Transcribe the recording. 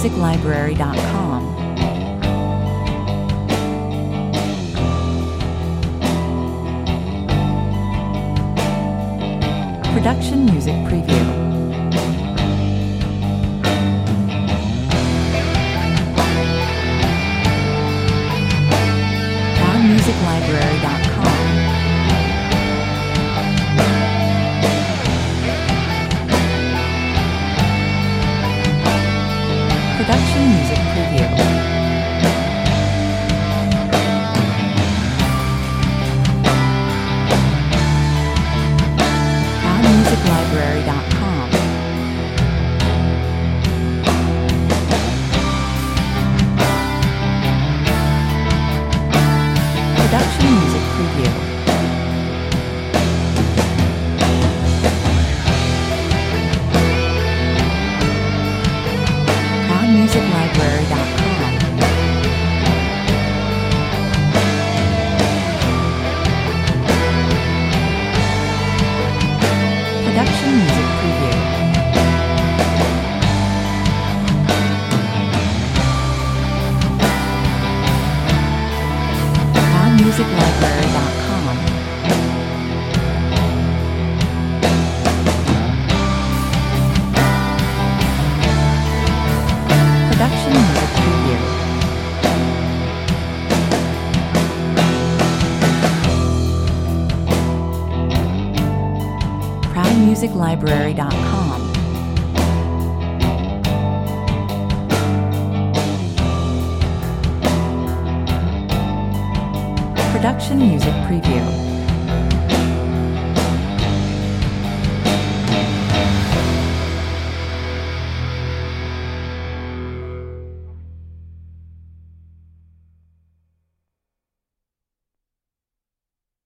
ProudMusicLibrary.com. Production Music Preview. ProudMusicLibrary.com. Production Music Preview. ProudMusicLibrary.com. Production Music Preview. ProudMusicLibrary.com. Production Music Preview. ProudMusicLibrary.com. Production Music Preview. ProudMusicLibrary.com. Production Music Preview.